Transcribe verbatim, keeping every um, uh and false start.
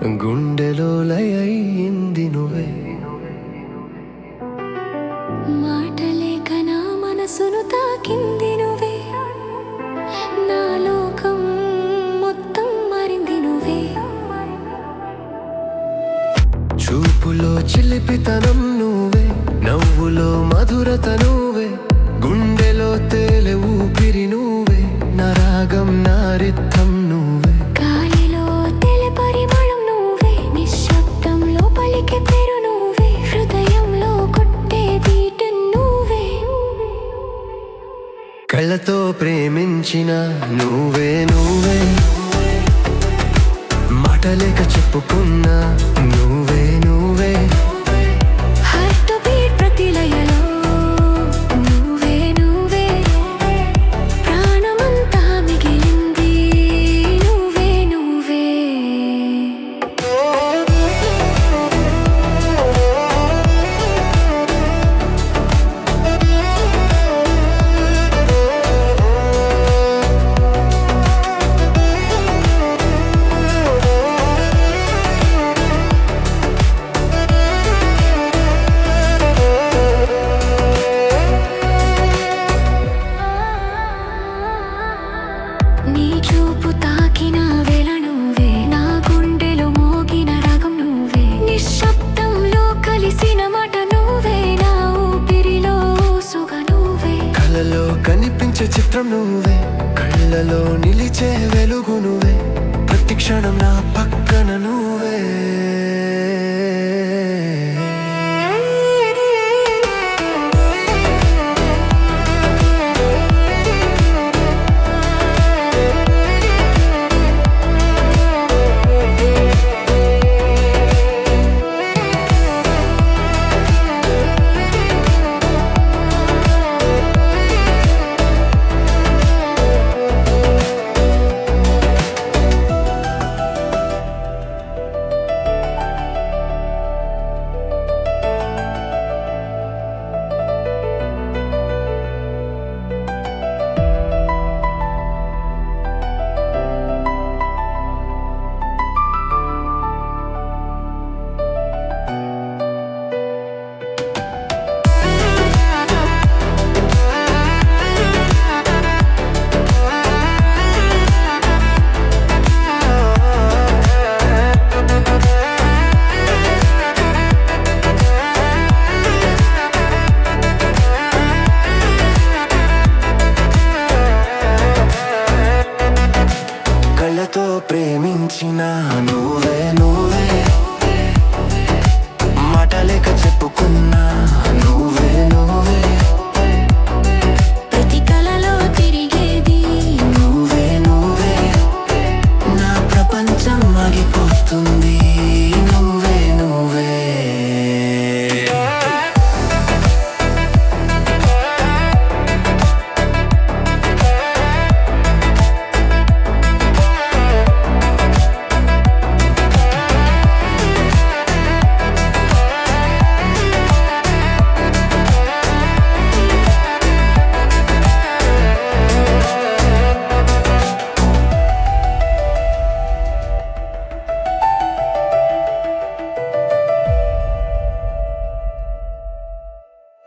గుండెలో లయయింది నువ్వే. మాటలేక నా మనసును తాకింది నువ్వే, నా లోకం మొత్తం మారింది నువ్వే. చూపులో చిలిపితనం నువ్వే, నవ్వులో మధురత నువ్వే, గుండెలో తేలే ఊపిరి నువ్వే, నా రాగం నా రిథం నువ్వే. గాలిలో తెల పరిమళం నువ్వే, నిశ్శబ్దంలో పలికే పేరు నువ్వే, హృదయంలో కొట్టే బీట్ నువ్వే. కళ్ళతో ప్రేమించిన నువ్వే నువ్వే, మాటలేక చెప్పుకున్నా నువ్వే నువ్వే. హార్ట్ బీట్ ప్రతి లయలో నువ్వే నువ్వే, ప్రాణమంతా మిగిలింది నువ్వే నువ్వే. నీ చూపు తాకిన వేళ నువ్వే, నా గుండెలో మోగిన రాగం నువ్వే, నిశ్శబ్దంలో కలిసిన మాట నువ్వే, నా ఊపిరిలో సుగ నువ్వే. కలలో కనిపించే చిత్రం నువ్వే,